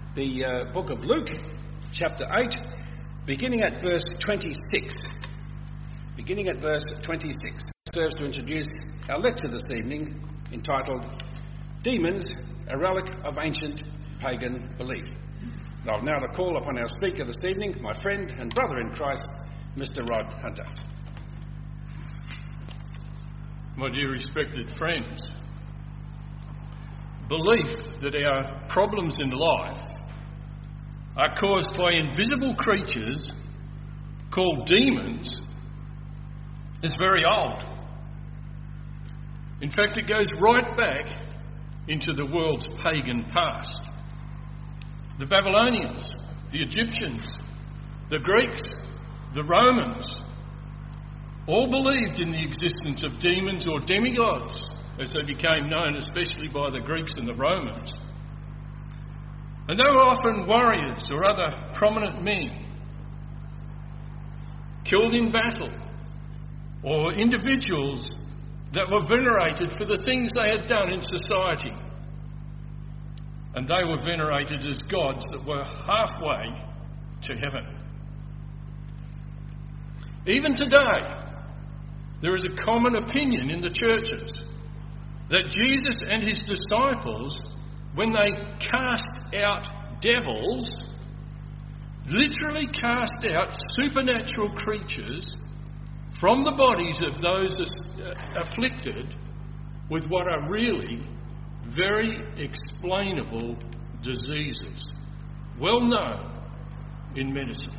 the book of Luke, chapter 8, beginning at verse 26. Beginning at verse 26 serves to introduce our lecture this evening, entitled Demons, a Relic of Ancient Pagan Belief. I'll now call upon our speaker this evening, my friend and brother in Christ, Mr. Rod Hunter. My dear respected friends, belief that our problems in life are caused by invisible creatures called demons is very old. In fact, it goes right back into the world's pagan past. The Babylonians, the Egyptians, the Greeks, the Romans all believed in the existence of demons or demigods, as they became known, especially by the Greeks and the Romans. And they were often warriors or other prominent men, killed in battle, or individuals that were venerated for the things they had done in society. And they were venerated as gods that were halfway to heaven. Even today, there is a common opinion in the churches that Jesus and his disciples, when they cast out devils, literally cast out supernatural creatures from the bodies of those afflicted with what are really very explainable diseases, well known in medicine.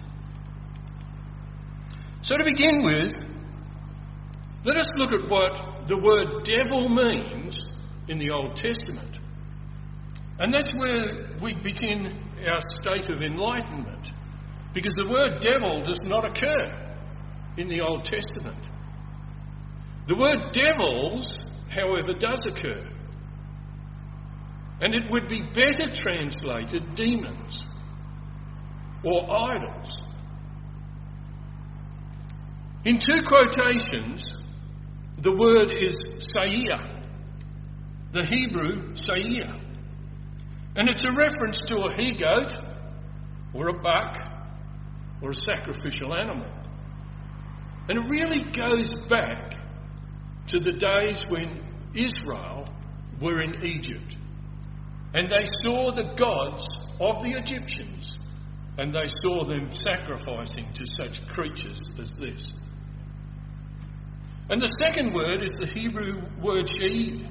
So to begin with, let us look at what the word devil means in the Old Testament. And that's where we begin our state of enlightenment, because the word devil does not occur in the Old Testament. The word devils, however, does occur. And it would be better translated demons or idols. In two quotations, the word is Seir, the Hebrew Seir. And it's a reference to a he-goat or a buck or a sacrificial animal. And it really goes back to the days when Israel were in Egypt. And they saw the gods of the Egyptians, and they saw them sacrificing to such creatures as this. And the second word is the Hebrew word she'ed.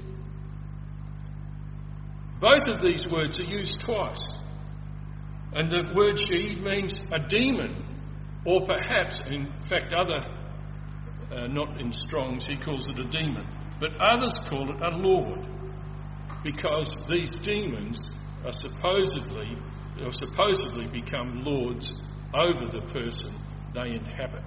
Both of these words are used twice. And the word she'ed means a demon, or perhaps, in fact, not in Strong's, he calls it a demon, but others call it a lord, because these demons are supposedly become lords over the person they inhabit.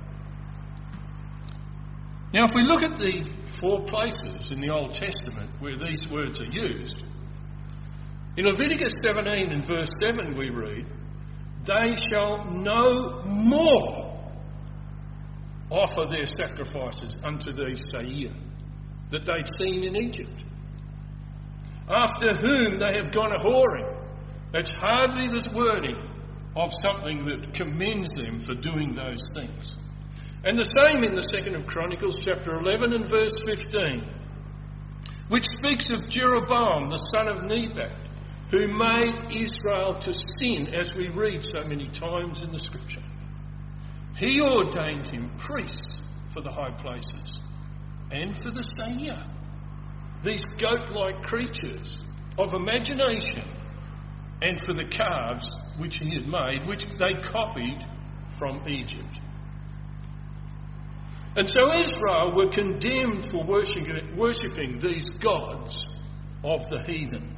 Now, if we look at the four places in the Old Testament where these words are used, in Leviticus 17 and verse 7 we read, "They shall no more offer their sacrifices unto these Seir that they'd seen in Egypt, after whom they have gone a-whoring." That's hardly the wording of something that commends them for doing those things. And the same in the 2nd of Chronicles chapter 11 and verse 15, which speaks of Jeroboam, the son of Nebat, who made Israel to sin, as we read so many times in the Scripture. He ordained him priests for the high places and for the Seir, these goat-like creatures of imagination, and for the calves which he had made, which they copied from Egypt. And so Israel were condemned for worshipping these gods of the heathen.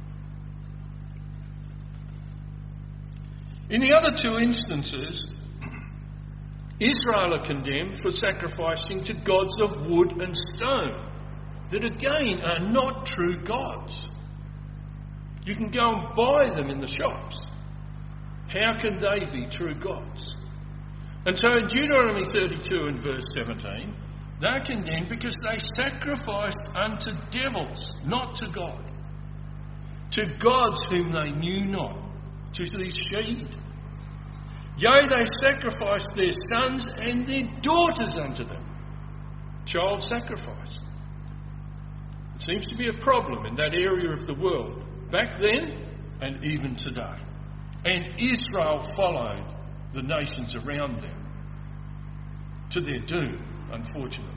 In the other two instances, Israel are condemned for sacrificing to gods of wood and stone, that again are not true gods. You can go and buy them in the shops. How can they be true gods? And so in Deuteronomy 32 and verse 17, they're condemned because they sacrificed unto devils, not to God, to gods whom they knew not, to the seed. Yea, they sacrificed their sons and their daughters unto them. Child sacrifice. It seems to be a problem in that area of the world, back then and even today. And Israel followed the nations around them to their doom, unfortunately.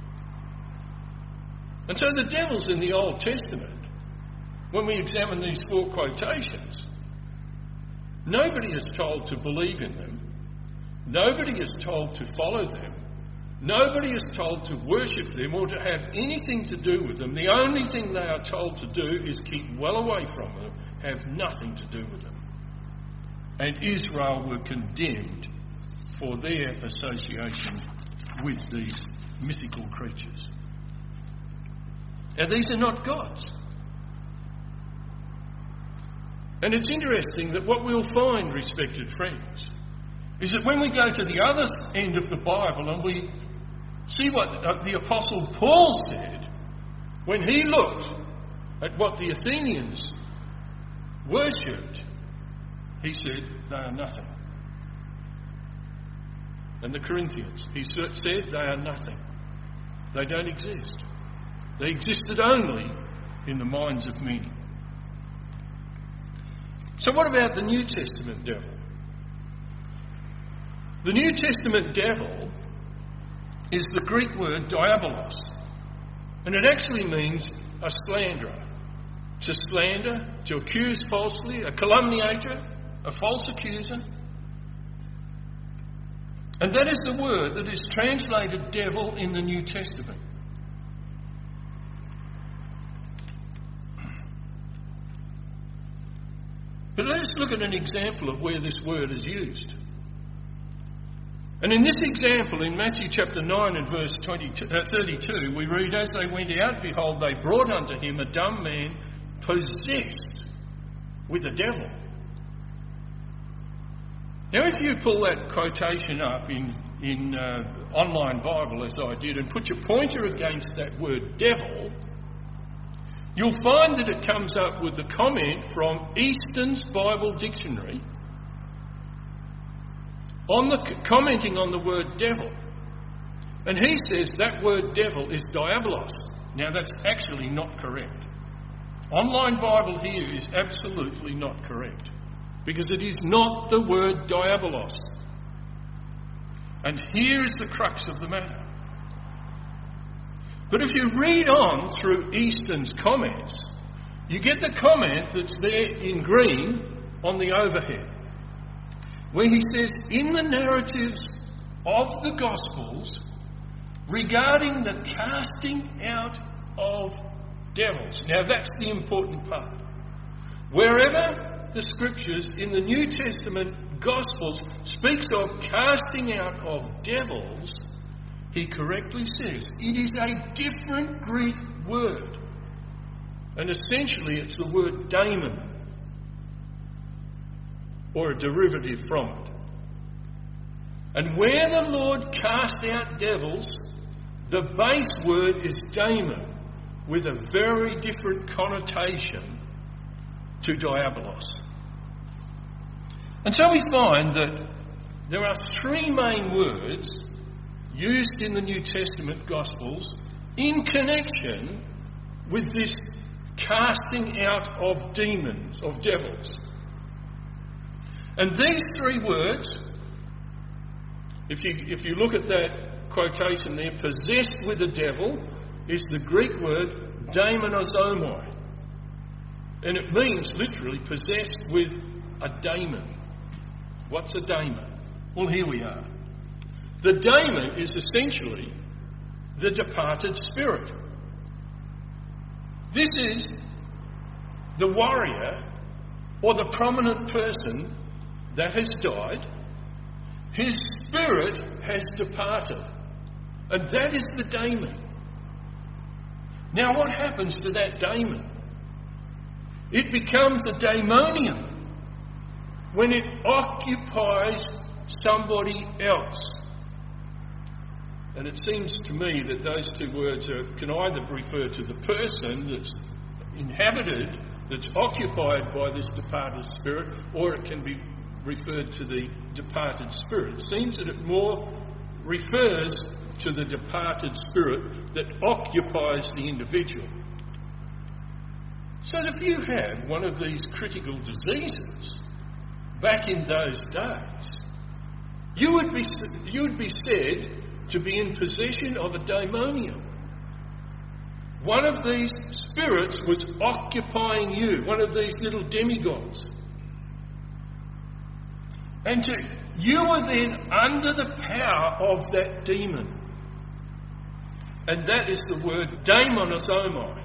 And so the devil's in the Old Testament, when we examine these 4 quotations, nobody is told to believe in them. Nobody is told to follow them. Nobody is told to worship them or to have anything to do with them. The only thing they are told to do is keep well away from them, have nothing to do with them. And Israel were condemned for their association with these mythical creatures. Now, these are not gods. And it's interesting that what we'll find, respected friends, is that when we go to the other end of the Bible and we see what the Apostle Paul said when he looked at what the Athenians worshipped, he said, they are nothing. And the Corinthians, he said, they are nothing. They don't exist. They existed only in the minds of men. So what about the New Testament devil? The New Testament devil is the Greek word diabolos, and it actually means a slanderer. To slander, to accuse falsely, a calumniator, a false accuser. And that is the word that is translated devil in the New Testament. But let us look at an example of where this word is used. And in this example, in Matthew chapter 9 and verse 32, we read, as they went out, behold, they brought unto him a dumb man possessed with a devil. Now, if you pull that quotation up in online Bible, as I did, and put your pointer against that word devil, you'll find that it comes up with the comment from Easton's Bible Dictionary commenting on the word devil. And he says that word devil is diabolos. Now, that's actually not correct. Online Bible here is absolutely not correct, because it is not the word diabolos. And here is the crux of the matter. But if you read on through Easton's comments, you get the comment that's there in green on the overhead, where he says, in the narratives of the Gospels regarding the casting out of devils. Now, that's the important part. Wherever the Scriptures in the New Testament Gospels speaks of casting out of devils, he correctly says it is a different Greek word. And essentially it's the word daemon, or a derivative from it. And where the Lord cast out devils, the base word is daemon, with a very different connotation to diabolos. And so we find that there are 3 main words used in the New Testament Gospels in connection with this casting out of demons, of devils. And these 3 words, if you look at that quotation there, possessed with a devil, is the Greek word daemonozomai. And it means literally possessed with a daemon. What's a daemon? Well, here we are. The daemon is essentially the departed spirit. This is the warrior or the prominent person that has died. His spirit has departed. And that is the daemon. Now, what happens to that daemon? It becomes a daemonium when it occupies somebody else. And it seems to me that those 2 words can either refer to the person that's inhabited that's occupied by this departed spirit, or it can be referred to the departed spirit. It seems that it more refers to the departed spirit that occupies the individual. So if you have one of these critical diseases back in those days, you would be said to be in possession of a daimonium. One of these spirits was occupying you, one of these little demigods. And you were then under the power of that demon. And that is the word daimonosomai.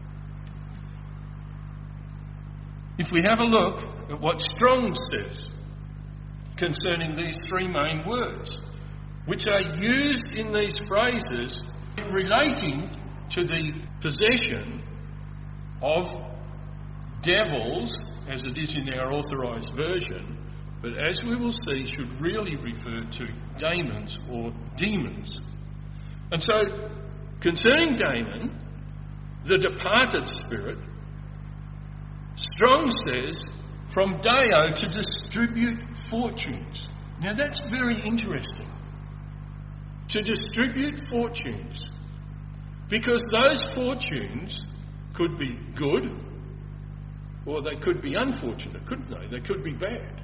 If we have a look at what Strong's says concerning these three main words, which are used in these phrases relating to the possession of devils, as it is in our authorised version, but as we will see, should really refer to daemons or demons. And so, concerning daemon, the departed spirit, Strong says, from Deo, to distribute fortunes. Now that's very interesting. To distribute fortunes. Because those fortunes could be good, or they could be unfortunate, couldn't they? They could be bad.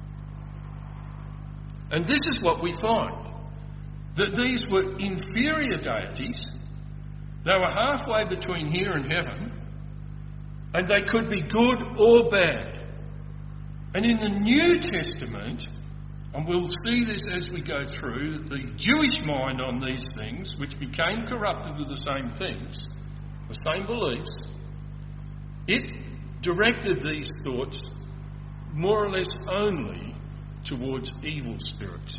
And this is what we find. That these were inferior deities. They were halfway between here and heaven. And they could be good or bad. And in the New Testament, and we'll see this as we go through, the Jewish mind on these things, which became corrupted with the same things, the same beliefs, it directed these thoughts more or less only towards evil spirits.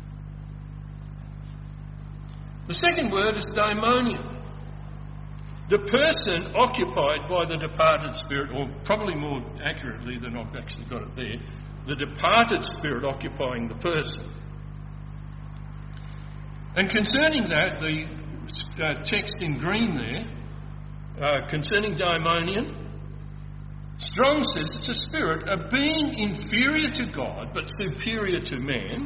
The second word is daimonium. The person occupied by the departed spirit, or probably more accurately than I've actually got it there, the departed spirit occupying the person. And concerning that, the text in green there, concerning daimonium, Strong says it's a spirit, a being inferior to God but superior to man,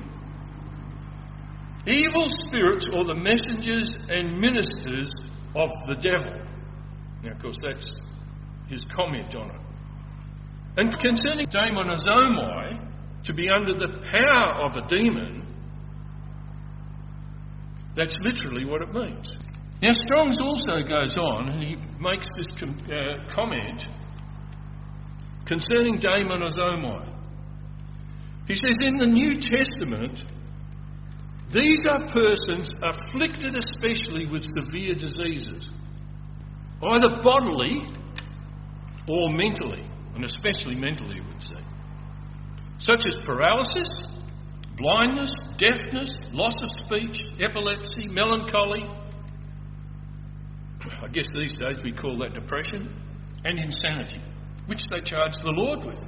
evil spirits or the messengers and ministers of the devil. Now, of course, that's his comment on it. And concerning daimonosomai, to be under the power of a demon, that's literally what it means. Now, Strong's also goes on, and he makes this comment concerning daimonosomai. He says, in the New Testament, these are persons afflicted especially with severe diseases, either bodily or mentally, and especially mentally, we would say, such as paralysis, blindness, deafness, loss of speech, epilepsy, melancholy. I guess these days we call that depression, and insanity, which they charge the Lord with.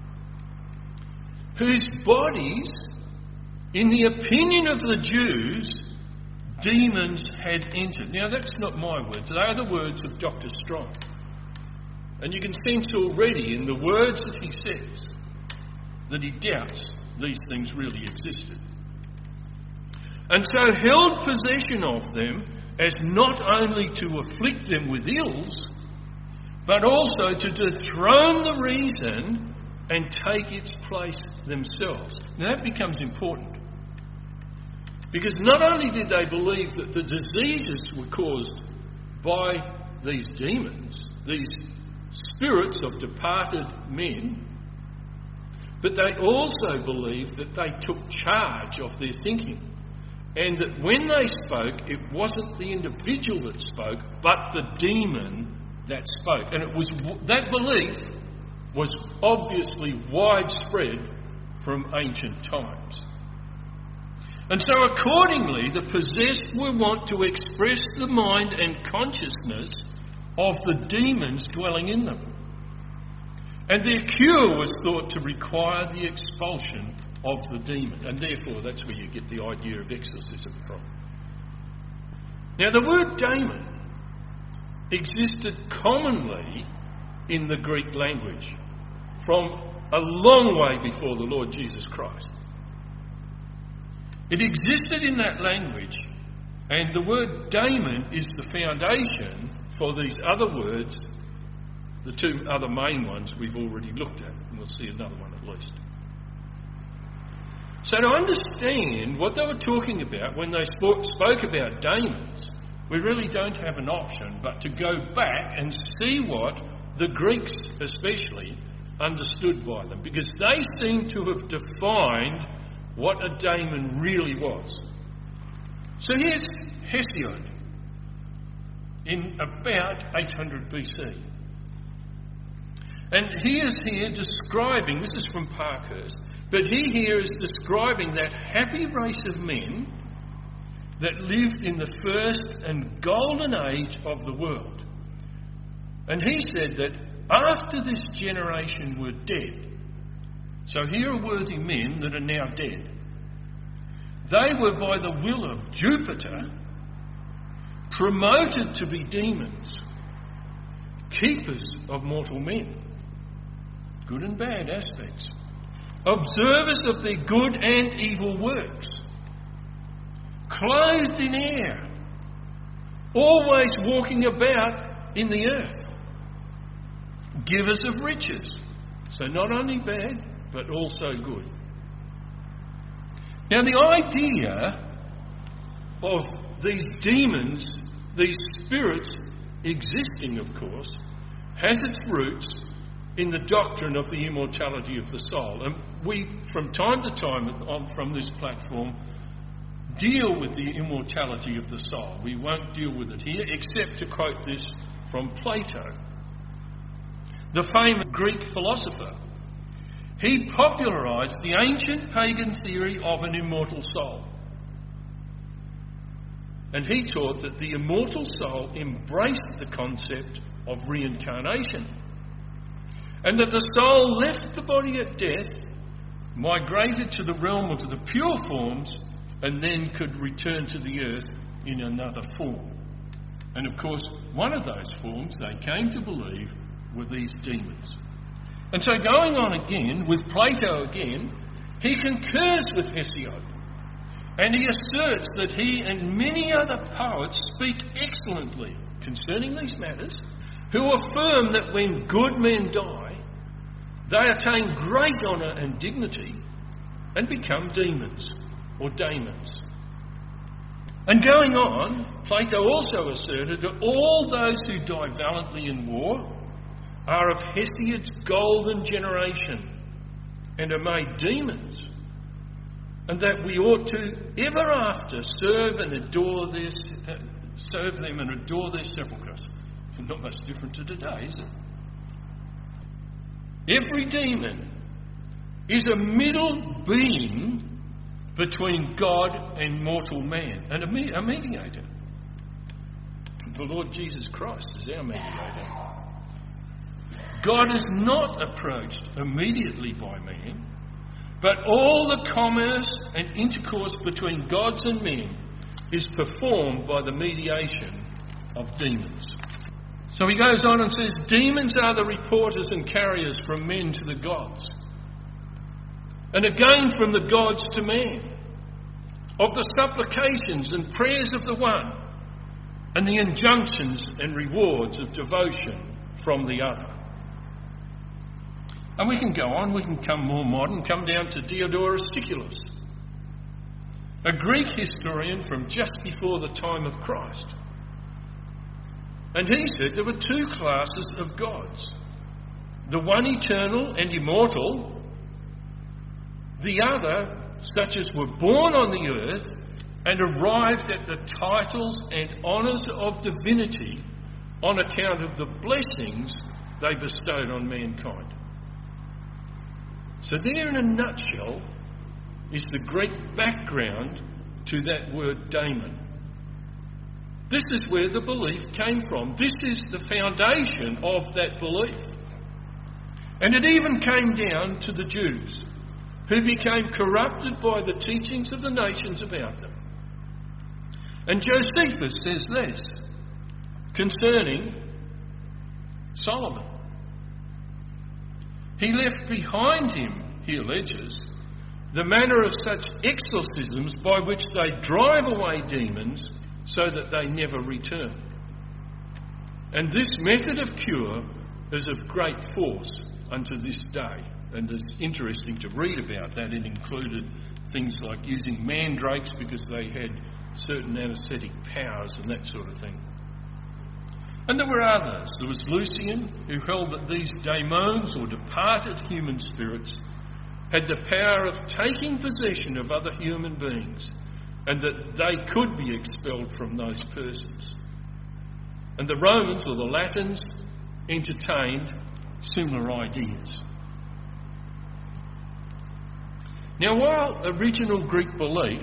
Whose bodies, in the opinion of the Jews, demons had entered. Now, that's not my words. They are the words of Dr. Strong. And you can sense already in the words that he says that he doubts these things really existed. And so held possession of them as not only to afflict them with ills, but also to dethrone the reason and take its place themselves. Now that becomes important. Because not only did they believe that the diseases were caused by these demons, these spirits of departed men, but they also believed that they took charge of their thinking. And that when they spoke, it wasn't the individual that spoke, but the demon that spoke. And it was that belief was obviously widespread from ancient times. And so accordingly, the possessed will want to express the mind and consciousness of the demons dwelling in them. And their cure was thought to require the expulsion of the demon. And therefore, that's where you get the idea of exorcism from. Now, the word daemon existed commonly in the Greek language from a long way before the Lord Jesus Christ. It existed in that language, and the word daemon is the foundation for these other words, the two other main ones we've already looked at, and we'll see another one at least. So to understand what they were talking about when they spoke about daemons, we really don't have an option but to go back and see what the Greeks especially understood by them, because they seem to have defined what a daemon really was. So here's Hesiod in about 800 BC. And he is here describing, this is from Parkhurst, but he here is describing that happy race of men that lived in the first and golden age of the world. And he said that after this generation were dead, so here are worthy men that are now dead, they were by the will of Jupiter promoted to be demons, keepers of mortal men, good and bad aspects, observers of their good and evil works, clothed in air, always walking about in the earth, givers of riches, so not only bad but also good. Now the idea of these demons, these spirits existing, of course, has its roots in the doctrine of the immortality of the soul. And we, from time to time from this platform, deal with the immortality of the soul. We won't deal with it here, except to quote this from Plato, the famous Greek philosopher. He popularised the ancient pagan theory of an immortal soul. And he taught that the immortal soul embraced the concept of reincarnation, and that the soul left the body at death, migrated to the realm of the pure forms, and then could return to the earth in another form. And of course, one of those forms they came to believe were these demons. And so going on again, with Plato again, he concurs with Hesiod, and he asserts that he and many other poets speak excellently concerning these matters, who affirm that when good men die, they attain great honour and dignity and become demons or daemons. And going on, Plato also asserted that all those who die valiantly in war are of Hesiod's golden generation and are made demons, and that we ought to ever after serve them and adore their sepulchres. Not much different to today, is it? Every demon is a middle being between God and mortal man, and a mediator. The Lord Jesus Christ is our mediator. God is not approached immediately by man, but all the commerce and intercourse between gods and men is performed by the mediation of demons. So he goes on and says, demons are the reporters and carriers from men to the gods, and again from the gods to man, of the supplications and prayers of the one, and the injunctions and rewards of devotion from the other. And we can go on, we can come more modern, come down to Diodorus Siculus, a Greek historian from just before the time of Christ. And he said there were two classes of gods. The one eternal and immortal, the other such as were born on the earth and arrived at the titles and honours of divinity on account of the blessings they bestowed on mankind. So there in a nutshell is the Greek background to that word daemon. This is where the belief came from. This is the foundation of that belief. And it even came down to the Jews, who became corrupted by the teachings of the nations about them. And Josephus says this concerning Solomon. He left behind him, he alleges, the manner of such exorcisms by which they drive away demons so that they never return. And this method of cure is of great force unto this day. And it's interesting to read about that. It included things like using mandrakes because they had certain anaesthetic powers and that sort of thing. And there were others. There was Lucian, who held that these daemons, or departed human spirits, had the power of taking possession of other human beings and that they could be expelled from those persons. And the Romans, or the Latins, entertained similar ideas. Now, while original Greek belief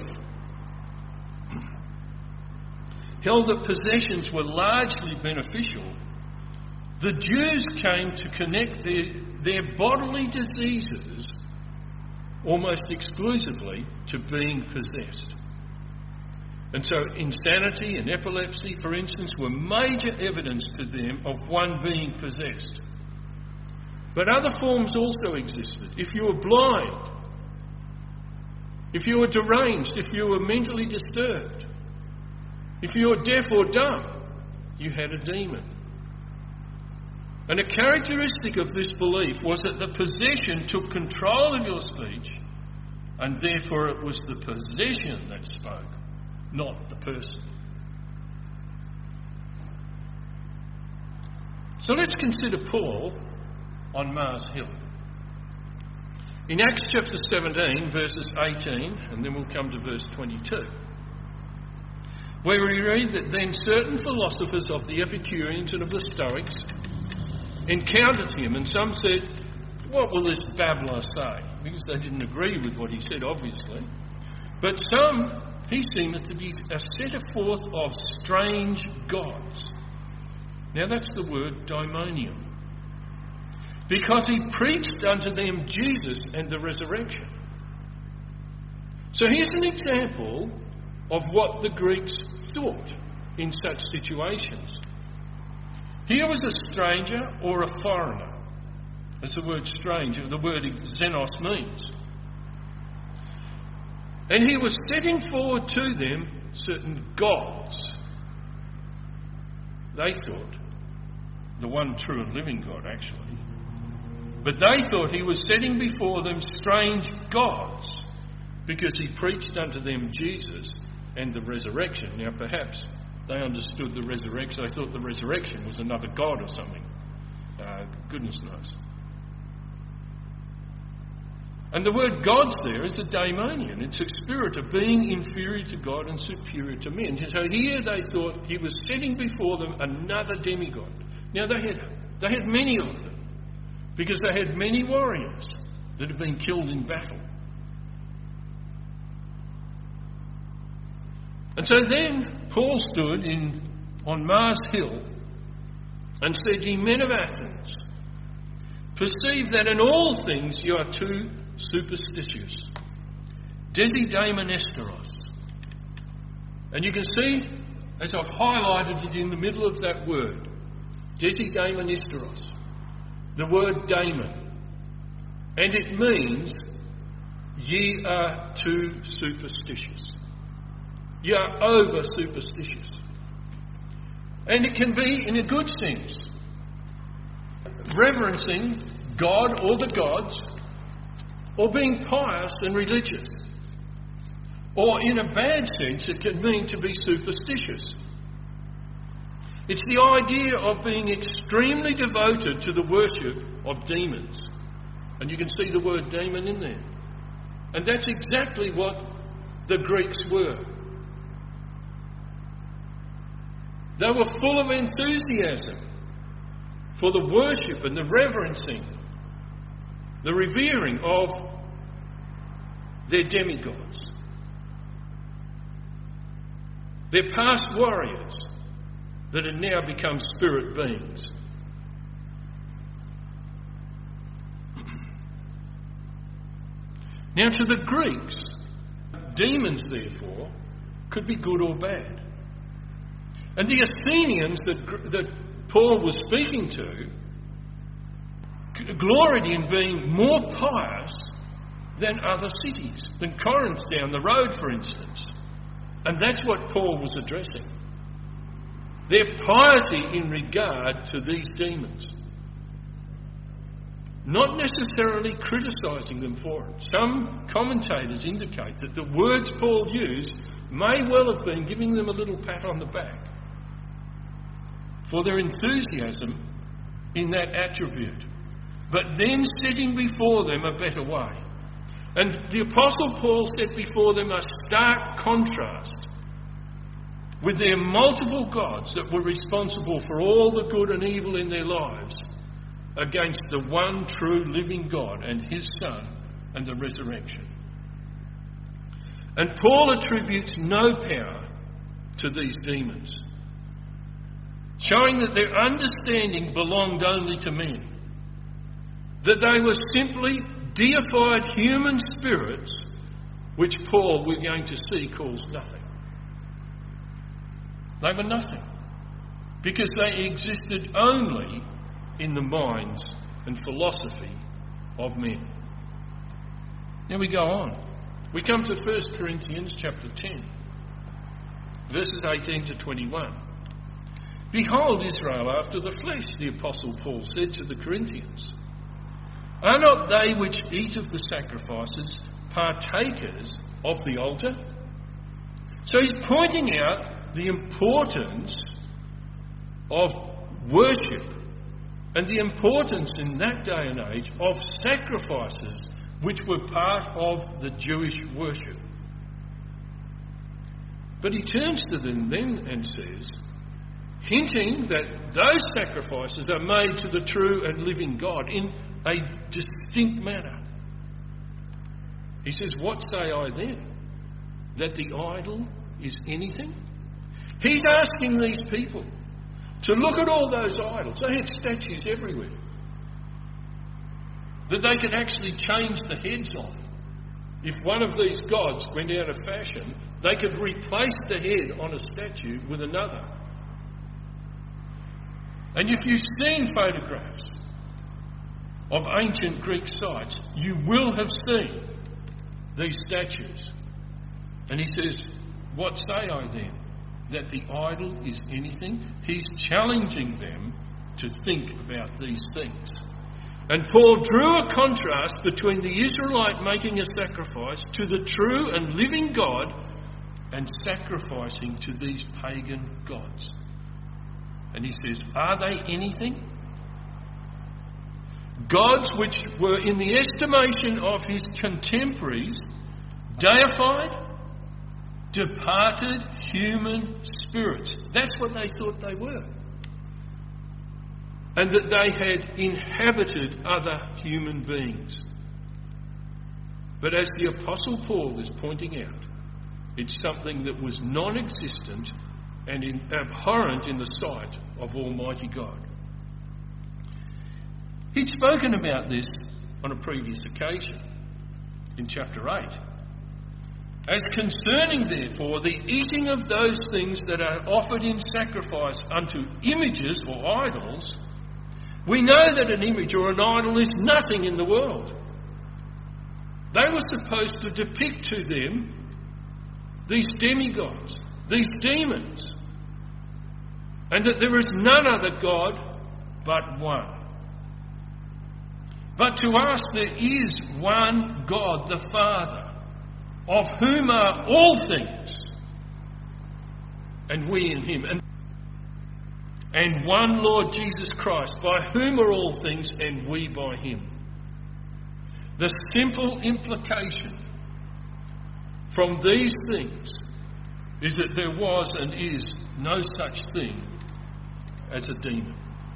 held that possessions were largely beneficial, the Jews came to connect their bodily diseases almost exclusively to being possessed. And so insanity and epilepsy, for instance, were major evidence to them of one being possessed. But other forms also existed. If you were blind, if you were deranged, if you were mentally disturbed, if you were deaf or dumb, you had a demon. And a characteristic of this belief was that the possession took control of your speech, and therefore it was the possession that spoke, not the person. So let's consider Paul on Mars Hill. In Acts chapter 17, verses 18, and then we'll come to verse 22, where we read that then certain philosophers of the Epicureans and of the Stoics encountered him, and some said, "What will this babbler say?" Because they didn't agree with what he said, obviously. But some, he seemeth to be a setter forth of strange gods. Now that's the word daimonium. Because he preached unto them Jesus and the resurrection. So here's an example of what the Greeks thought in such situations. Here was a stranger or a foreigner. That's the word stranger, the word xenos means. And he was setting forward to them certain gods. They thought, the one true and living God actually. But they thought he was setting before them strange gods because he preached unto them Jesus and the resurrection. Now perhaps they understood the resurrection. They thought the resurrection was another god or something. Goodness knows. And the word gods there is a daimonion. It's a spirit of being inferior to God and superior to men. So here they thought he was setting before them another demigod. Now they had many of them because they had many warriors that had been killed in battle. And so then Paul stood on Mars Hill and said, "Ye men of Athens, perceive that in all things you are too superstitious. Desidaemonesteros." And you can see, as I've highlighted it in the middle of that word, desidaemonesteros, the word daemon. And it means, ye are too superstitious. You are over superstitious. And it can be in a good sense. Reverencing God or the gods, or being pious and religious. Or in a bad sense, it can mean to be superstitious. It's the idea of being extremely devoted to the worship of demons. And you can see the word demon in there. And that's exactly what the Greeks were. They were full of enthusiasm for the worship and the reverencing, the revering of their demigods, their past warriors that had now become spirit beings. Now, to the Greeks, demons, therefore, could be good or bad. And the Athenians that Paul was speaking to gloried in being more pious than other cities, than Corinth down the road, for instance. And that's what Paul was addressing. Their piety in regard to these demons. Not necessarily criticising them for it. Some commentators indicate that the words Paul used may well have been giving them a little pat on the back for their enthusiasm in that attribute, but then setting before them a better way. And the Apostle Paul set before them a stark contrast with their multiple gods that were responsible for all the good and evil in their lives, against the one true living God and his Son and the resurrection. And Paul attributes no power to these demons, showing that their understanding belonged only to men, that they were simply deified human spirits, which Paul, we're going to see, calls nothing. They were nothing, because they existed only in the minds and philosophy of men. Now we go on. We come to 1 Corinthians chapter 10, verses 18 to 21. Behold Israel after the flesh, the Apostle Paul said to the Corinthians. Are not they which eat of the sacrifices partakers of the altar? So he's pointing out the importance of worship and the importance in that day and age of sacrifices which were part of the Jewish worship. But he turns to them then and says, hinting that those sacrifices are made to the true and living God in a distinct manner. He says, what say I then? That the idol is anything? He's asking these people to look at all those idols. They had statues everywhere that they could actually change the heads on. If one of these gods went out of fashion, they could replace the head on a statue with another. And if you've seen photographs of ancient Greek sites, you will have seen these statues. And he says, what say I then? That the idol is anything? He's challenging them to think about these things. And Paul drew a contrast between the Israelite making a sacrifice to the true and living God and sacrificing to these pagan gods. And he says, are they anything? Gods which were in the estimation of his contemporaries deified, departed human spirits. That's what they thought they were. And that they had inhabited other human beings. But as the Apostle Paul is pointing out, it's something that was non-existent and abhorrent in the sight of Almighty God. He'd spoken about this on a previous occasion, in chapter 8. As concerning, therefore, the eating of those things that are offered in sacrifice unto images or idols, we know that an image or an idol is nothing in the world. They were supposed to depict to them these demigods, these demons, and that there is none other God but one. But to us there is one God, the Father, of whom are all things, and we in him. And one Lord Jesus Christ, by whom are all things, and we by him. The simple implication from these things is that there was and is no such thing as a demon.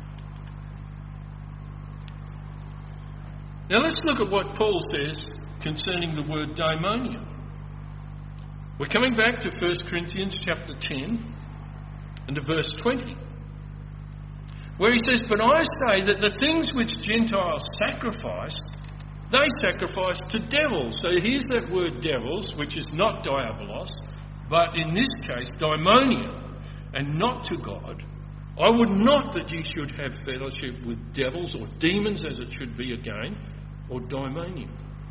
Now let's look at what Paul says concerning the word daimonion. We're coming back to 1 Corinthians chapter 10 and to verse 20, where he says, but I say that the things which Gentiles sacrifice, they sacrifice to devils. So here's that word devils, which is not diabolos, but in this case daimonion, and not to God, I would not that ye should have fellowship with devils or demons, as it should be again, or daimonium.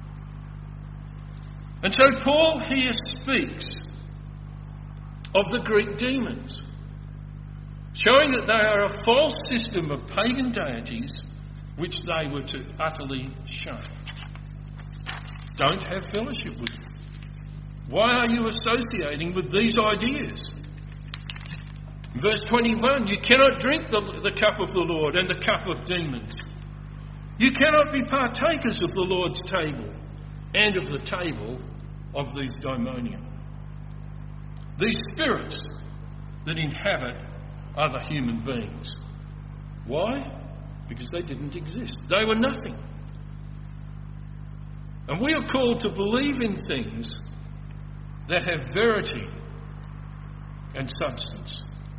And so Paul here speaks of the Greek demons, showing that they are a false system of pagan deities which they were to utterly shun. Don't have fellowship with them. Why are you associating with these ideas? Verse 21, you cannot drink the cup of the Lord and the cup of demons. You cannot be partakers of the Lord's table and of the table of these daimonium. These spirits that inhabit other human beings. Why? Because they didn't exist. They were nothing. And we are called to believe in things that have verity and substance.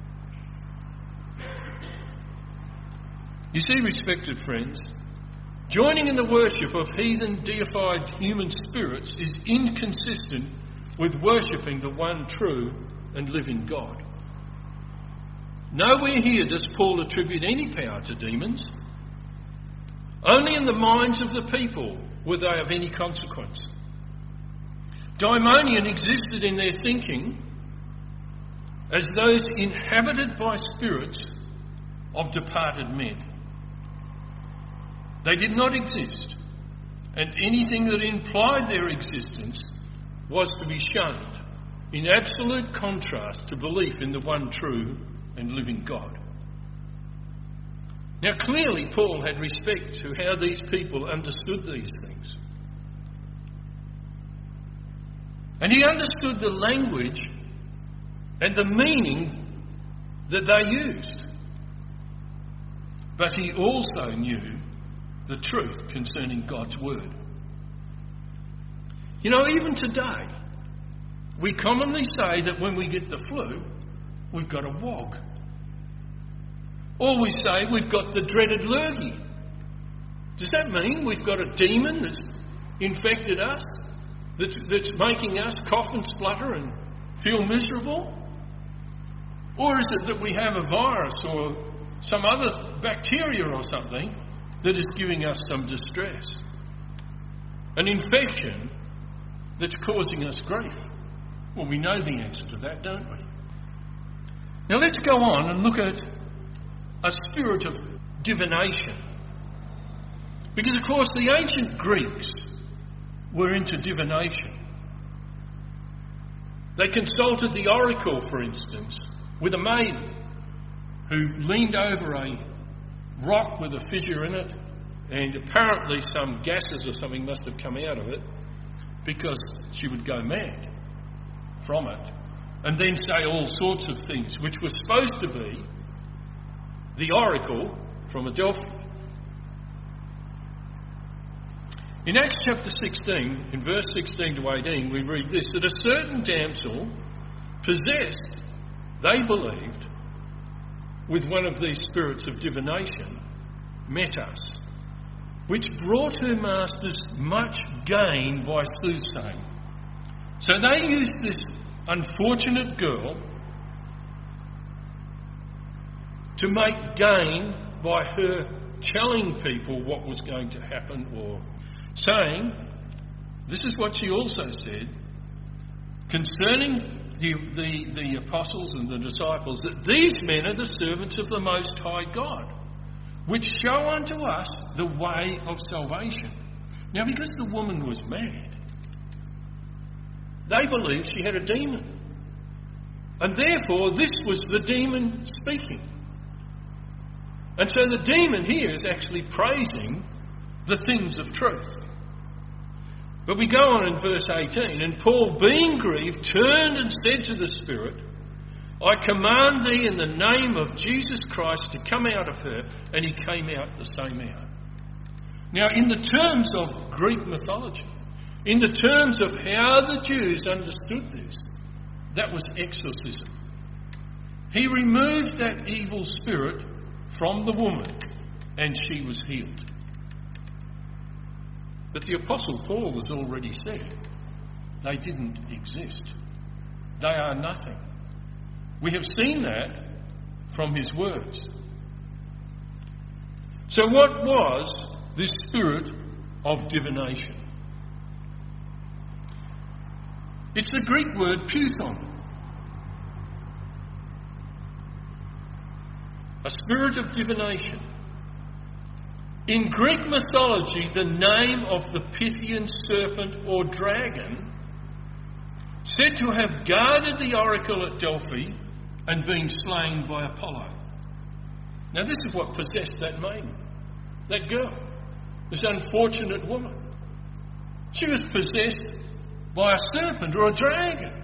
You see, respected friends, joining in the worship of heathen deified human spirits is inconsistent with worshipping the one true and living God. Nowhere here does Paul attribute any power to demons. Only in the minds of the people were they of any consequence. Daimonium existed in their thinking as those inhabited by spirits of departed men. They did not exist, and anything that implied their existence was to be shunned, in absolute contrast to belief in the one true and living God. Now clearly Paul had respect to how these people understood these things. And he understood the language and the meaning that they used. But he also knew the truth concerning God's word. You know, even today, we commonly say that when we get the flu, we've got a wog. Or we say we've got the dreaded lurgy. Does that mean we've got a demon that's infected us, that's making us cough and splutter and feel miserable? Or is it that we have a virus or some other bacteria or something that is giving us some distress? An infection that's causing us grief? Well, we know the answer to that, don't we? Now let's go on and look at a spirit of divination. Because, of course, the ancient Greeks were into divination. They consulted the oracle, for instance, with a maiden who leaned over a rock with a fissure in it, and apparently some gases or something must have come out of it, because she would go mad from it, and then say all sorts of things which were supposed to be the oracle from Adelphi. In Acts chapter 16, in verse 16 to 18, we read this, that a certain damsel possessed, they believed, with one of these spirits of divination, met us, which brought her masters much gain by soothsaying. So they used this unfortunate girl to make gain by her telling people what was going to happen, or saying, this is what she also said, concerning the apostles and the disciples, that these men are the servants of the Most High God, which show unto us the way of salvation. Now, because the woman was mad, they believed she had a demon. And therefore, this was the demon speaking. And so the demon here is actually praising the things of truth. But we go on in verse 18, and Paul, being grieved, turned and said to the spirit, I command thee in the name of Jesus Christ to come out of her. And he came out the same hour. Now, in the terms of Greek mythology, in the terms of how the Jews understood this, that was exorcism. He removed that evil spirit from the woman, and she was healed. But the Apostle Paul has already said, they didn't exist. They are nothing. We have seen that from his words. So what was this spirit of divination? It's the Greek word python. A spirit of divination. In Greek mythology, the name of the Pythian serpent or dragon, said to have guarded the oracle at Delphi and been slain by Apollo. Now this is what possessed that maiden, that girl, this unfortunate woman. She was possessed by a serpent or a dragon.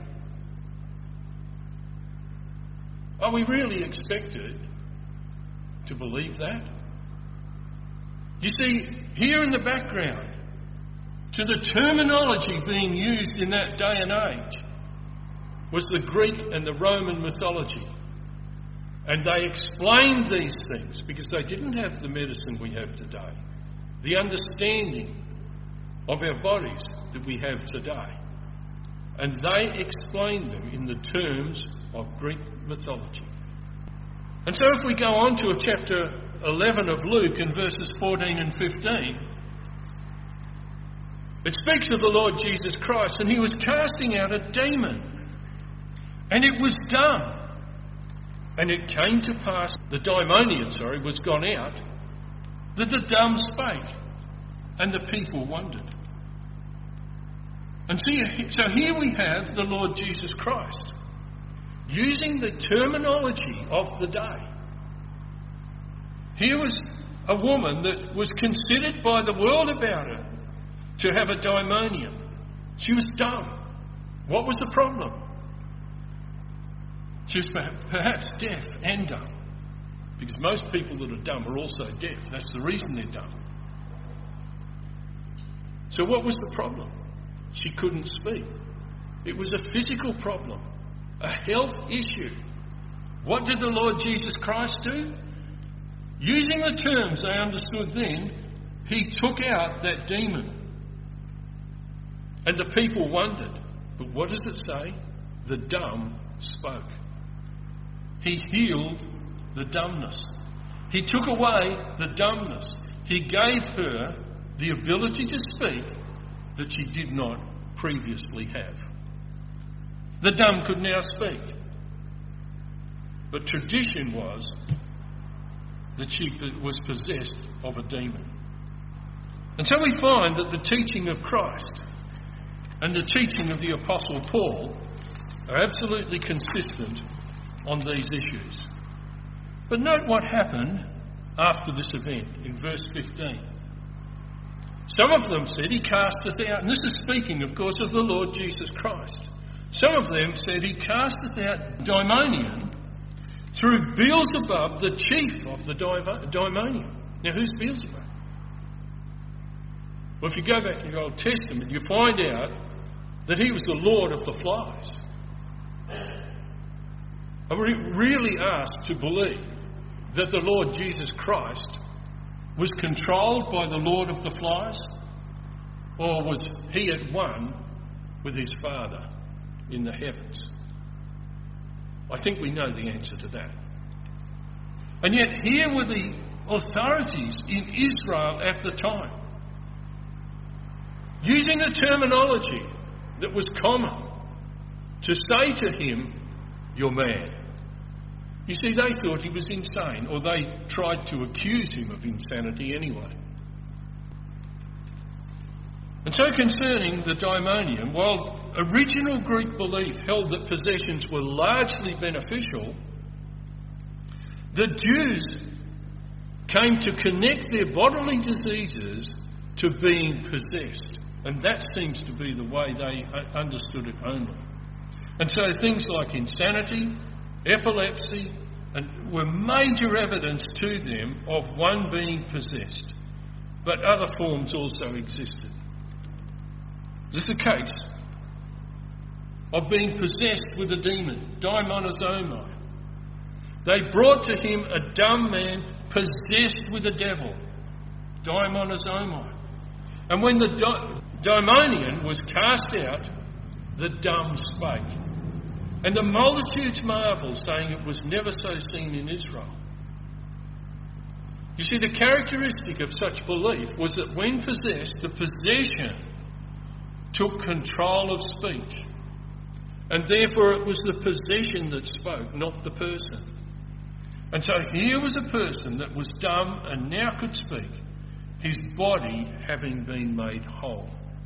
Are we really expected to believe that? You see, here in the background, to the terminology being used in that day and age, was the Greek and the Roman mythology. And they explained these things because they didn't have the medicine we have today, the understanding of our bodies that we have today. And they explained them in the terms of Greek mythology. And so if we go on to chapter 11 of Luke in verses 14 and 15, it speaks of the Lord Jesus Christ, and he was casting out a demon, and it was dumb. And it came to pass, the daimonion, was gone out, that the dumb spake, and the people wondered. And so here we have the Lord Jesus Christ using the terminology of the day. Here was a woman that was considered by the world about her to have a daimonion. She was dumb. What was the problem? She was perhaps deaf and dumb, because most people that are dumb are also deaf. That's the reason they're dumb. So what was the problem? She couldn't speak. It was a physical problem, a health issue. What did the Lord Jesus Christ do? Using the terms they understood then, he took out that demon. And the people wondered. But what does it say? The dumb spoke. He healed the dumbness. He took away the dumbness. He gave her the ability to speak that she did not previously have. The dumb could now speak. But tradition was that she was possessed of a demon. And so we find that the teaching of Christ and the teaching of the Apostle Paul are absolutely consistent on these issues. But note what happened after this event in verse 15. Some of them said, he casteth out, and this is speaking, of course, of the Lord Jesus Christ. Some of them said, he casteth out daimonion through Beelzebub, the chief of the daimonion. Now, who's Beelzebub? Well, if you go back to the Old Testament, you find out that he was the lord of the flies. Are we really asked to believe that the Lord Jesus Christ was controlled by the Lord of the flies? Or was he at one with his Father in the heavens? I think we know the answer to that. And yet here were the authorities in Israel at the time, using the terminology that was common to say to him, you're mad. You see, they thought he was insane, or they tried to accuse him of insanity anyway. And so concerning the daimonium, while original Greek belief held that possessions were largely beneficial, the Jews came to connect their bodily diseases to being possessed. And that seems to be the way they understood it only. And so things like insanity, epilepsy, and were major evidence to them of one being possessed. But other forms also existed. This is a case of being possessed with a demon, daimonozoomai. They brought to him a dumb man possessed with a devil, daimonozoomai. And when the daimonion was cast out, the dumb spake. And the multitudes marveled, saying it was never so seen in Israel. You see, the characteristic of such belief was that when possessed, the possession took control of speech. And therefore it was the possession that spoke, not the person. And so here was a person that was dumb and now could speak, his body having been made whole.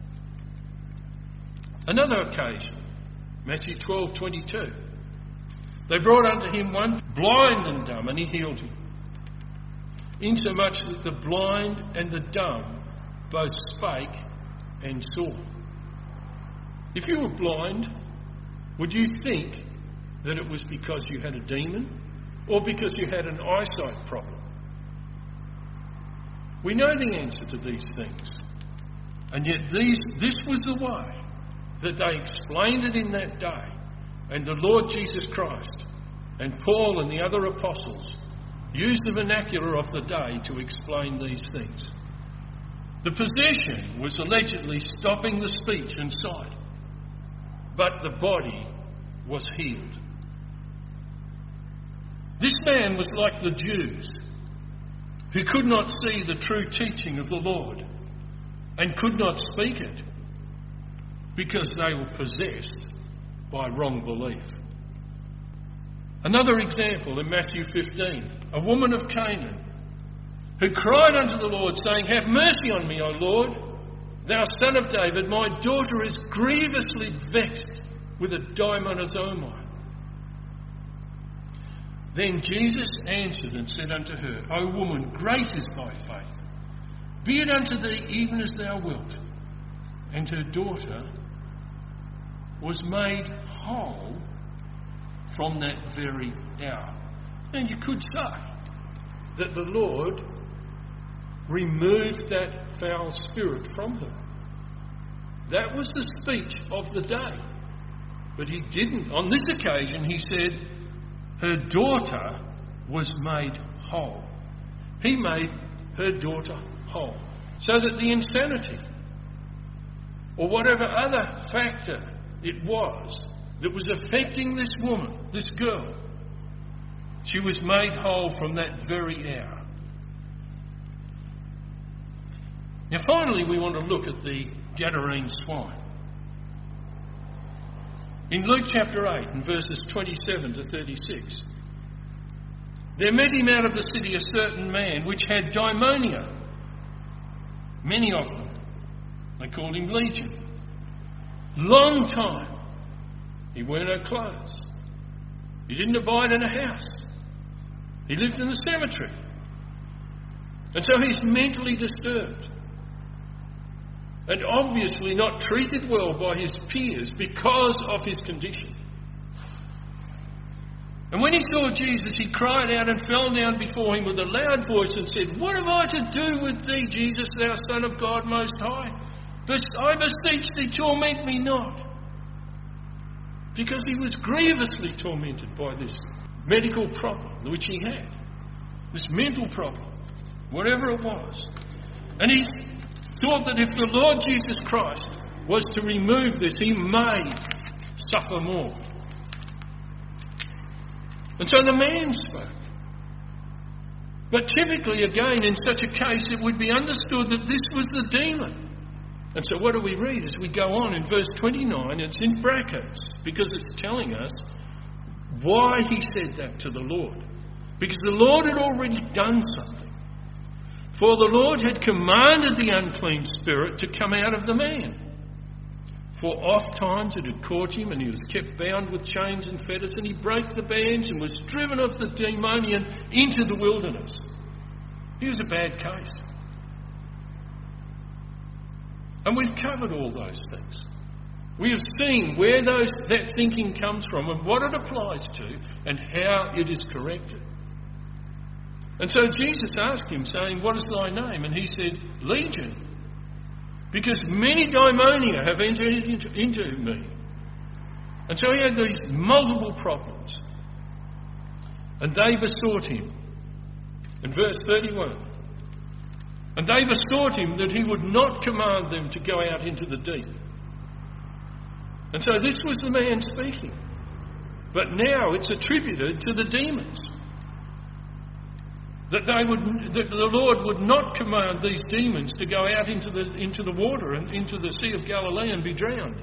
Another occasion, Matthew 12:22. They brought unto him one blind and dumb, and he healed him. Insomuch that the blind and the dumb both spake and saw. If you were blind, would you think that it was because you had a demon or because you had an eyesight problem? We know the answer to these things. And yet this was the way that they explained it in that day. And the Lord Jesus Christ and Paul and the other apostles used the vernacular of the day to explain these things. The possession was allegedly stopping the speech and sight, but the body was healed. This man was like the Jews, who could not see the true teaching of the Lord and could not speak it because they were possessed by wrong belief. Another example in Matthew 15, a woman of Canaan who cried unto the Lord, saying, Have mercy on me, O Lord, thou son of David, my daughter is grievously vexed with a daimonothomai. Then Jesus answered and said unto her, O woman, great is thy faith. Be it unto thee even as thou wilt. And her daughter was made whole from that very hour. And you could say that the Lord removed that foul spirit from her. That was the speech of the day. But he didn't. On this occasion, he said, her daughter was made whole. He made her daughter whole. So that the insanity, or whatever other factor it was that was affecting this woman, this girl, she was made whole from that very hour. Now finally we want to look at the Gadarene swine. In Luke chapter 8 and verses 27 to 36, there met him out of the city a certain man which had daimonia, many of them. They called him Legion. Long time. He wore no clothes. He didn't abide in a house. He lived in the cemetery. And so he's mentally disturbed. And obviously not treated well by his peers because of his condition. And when he saw Jesus, he cried out and fell down before him with a loud voice and said, What have I to do with thee, Jesus, thou Son of God Most High? I beseech thee, torment me not. Because he was grievously tormented by this medical problem which he had. This mental problem, whatever it was. And he thought that if the Lord Jesus Christ was to remove this, he may suffer more. And so the man spoke. But typically, again, in such a case, it would be understood that this was the demon. And so what do we read as we go on in verse 29? It's in brackets because it's telling us why he said that to the Lord. Because the Lord had already done something. For the Lord had commanded the unclean spirit to come out of the man. For oft times it had caught him, and he was kept bound with chains and fetters, and he brake the bands and was driven of the demonian into the wilderness. He was a bad case. And we've covered all those things. We have seen where that thinking comes from and what it applies to and how it is corrected. And so Jesus asked him, saying, What is thy name? And he said, Legion. Because many daimonia have entered into me. And so he had these multiple problems. And they besought him. In verse 31. And they besought him that he would not command them to go out into the deep. And so this was the man speaking. but now it's attributed to the demons. That the Lord would not command these demons to go out into the water and into the Sea of Galilee and be drowned.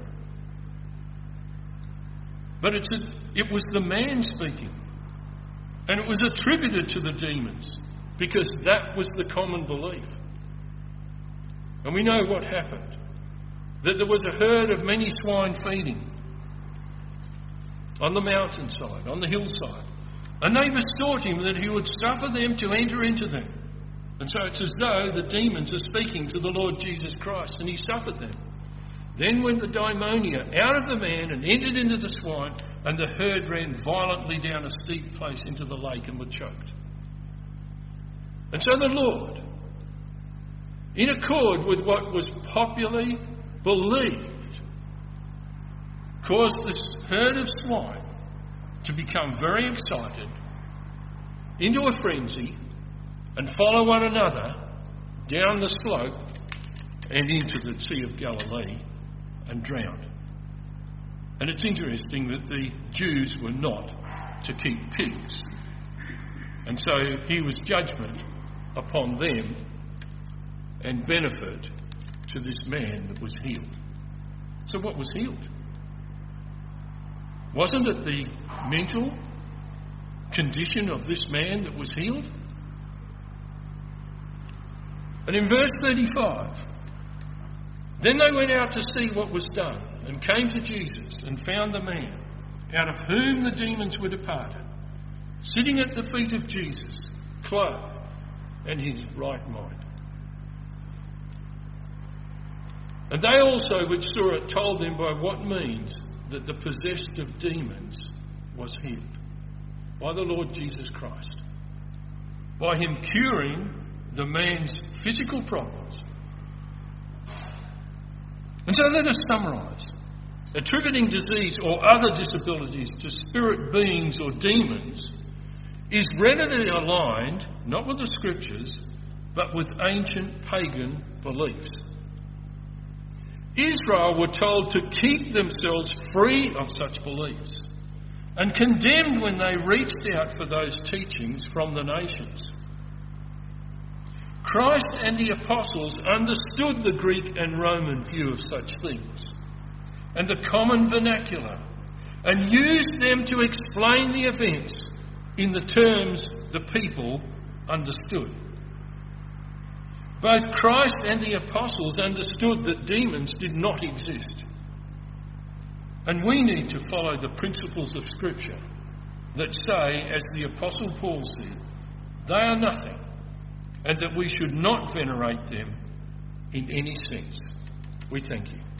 But it was the man speaking. And it was attributed to the demons because that was the common belief. And we know what happened. That there was a herd of many swine feeding on the mountainside, on the hillside. And they besought him that he would suffer them to enter into them. And so it's as though the demons are speaking to the Lord Jesus Christ, and he suffered them. Then went the daimonia out of the man and entered into the swine, and the herd ran violently down a steep place into the lake and were choked. And so the Lord, in accord with what was popularly believed, caused this herd of swine to become very excited, into a frenzy, and follow one another down the slope and into the Sea of Galilee and drown. And it's interesting that the Jews were not to keep pigs. And so here was judgment upon them and benefit to this man that was healed. So what was healed? Wasn't it the mental condition of this man that was healed? And in verse 35, then they went out to see what was done, and came to Jesus, and found the man, out of whom the demons were departed, sitting at the feet of Jesus, clothed, and in his right mind. And they also which saw it told them by what means that the possessed of demons was healed. By the Lord Jesus Christ. By him curing the man's physical problems. And so let us summarise. Attributing disease or other disabilities to spirit beings or demons is readily aligned, not with the scriptures, but with ancient pagan beliefs. Israel were told to keep themselves free of such beliefs and condemned when they reached out for those teachings from the nations. Christ and the apostles understood the Greek and Roman view of such things and the common vernacular, and used them to explain the events in the terms the people understood. Both Christ and the apostles understood that demons did not exist. And we need to follow the principles of Scripture that say, as the Apostle Paul said, they are nothing, and that we should not venerate them in any sense. We thank you.